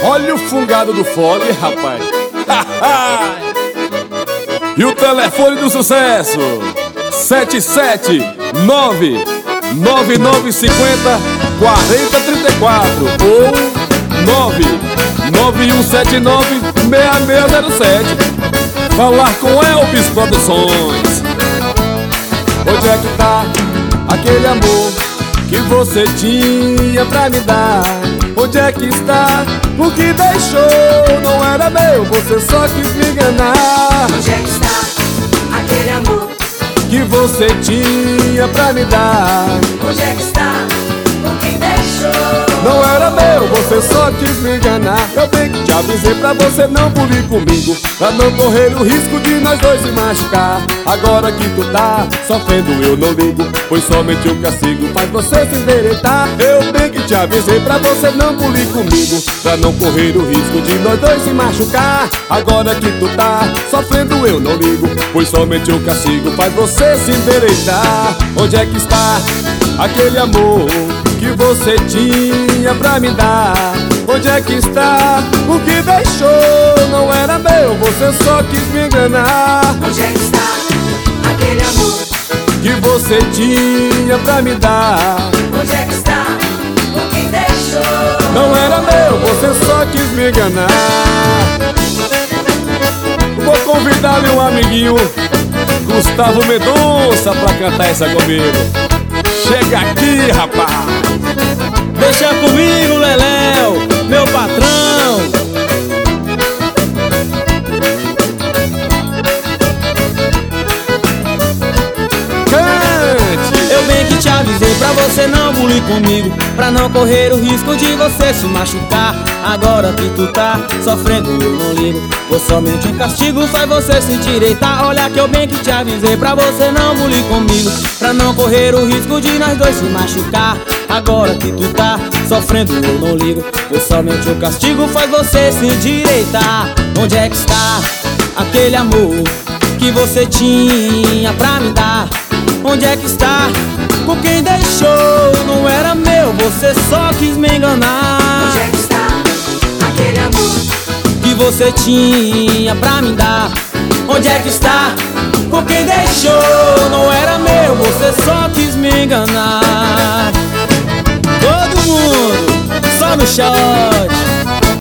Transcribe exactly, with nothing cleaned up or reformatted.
Olha o fungado do fole, rapaz. E o telefone do sucesso: sete sete nove nove nove cinco zero quatro zero três quatro ou nove nove um sete nove seis seis zero sete. Falar com Elvis Produções. Onde é que tá aquele amor que você tinha pra me dar? Onde é que está o que deixou? Não era meu, você só quis me enganar. Onde é que está aquele amor que você tinha pra me dar? Onde é que está o que deixou? Não era meu, você só quis me enganar. Eu bem que te avisei pra você não bulir comigo, pra não correr o risco de nós dois se machucar. Agora que tu tá sofrendo eu não ligo, pois somente o castigo faz você se endireitar. Eu bem que te avisei pra você não bulir comigo, pra não correr o risco de nós dois se machucar. Agora que tu tá sofrendo eu não ligo, pois somente o castigo faz você se endireitar. Onde é que está aquele amor que você tinha pra me dar? Onde é que está o que deixou? Não era meu, você só quis me enganar. Onde é que está aquele amor que você tinha pra me dar? Onde é que está o que deixou? Não era meu, você só quis me enganar. Vou convidar ali um amiguinho, Gustavo Mendonça, pra cantar essa comigo. Chega aqui, rapaz. Deixa comigo, Leléu, meu patrão. Cante. Eu bem que te avisei pra você não bulir comigo, pra não correr o risco de você se machucar. Agora que tu tá sofrendo eu não ligo, pois somente um castigo faz você se endireitar. Olha que eu bem que te avisei pra você não bulir comigo, pra não correr o risco de nós dois se machucar. Agora que tu tá sofrendo eu não ligo, pois somente o castigo faz você se endireitar. Onde é que está aquele amor que você tinha pra me dar? Onde é que está com quem deixou? Não era meu, você só quis me enganar. Onde é que está aquele amor que você tinha pra me dar? Onde é que está com quem deixou? Não era meu, você só quis me enganar. Todo mundo, só no shot.